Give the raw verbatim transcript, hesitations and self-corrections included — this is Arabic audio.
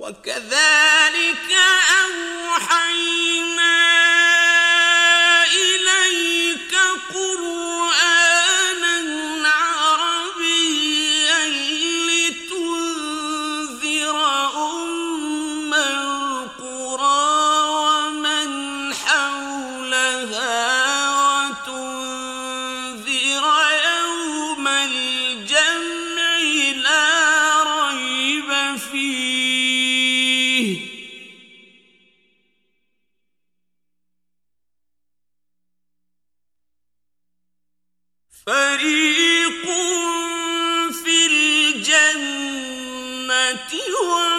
وكذلك أوحينا إليك قرآنا عربيا لتنذر أم القرى ومن حولها وتنذر يوم الجمع لا ريب فيه فريق في الجنة